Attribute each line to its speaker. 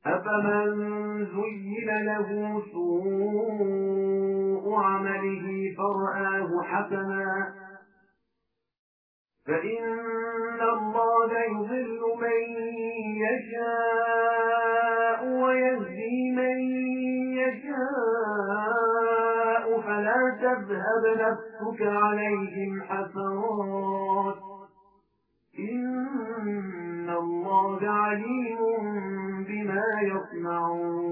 Speaker 1: أفمن زين له سوء عمله فرآه حسنا فإن الله يضل من يشاء ويهدي من يشاء فلا تذهب نفسك عليهم حسرات إن الله عليم بما يصنعون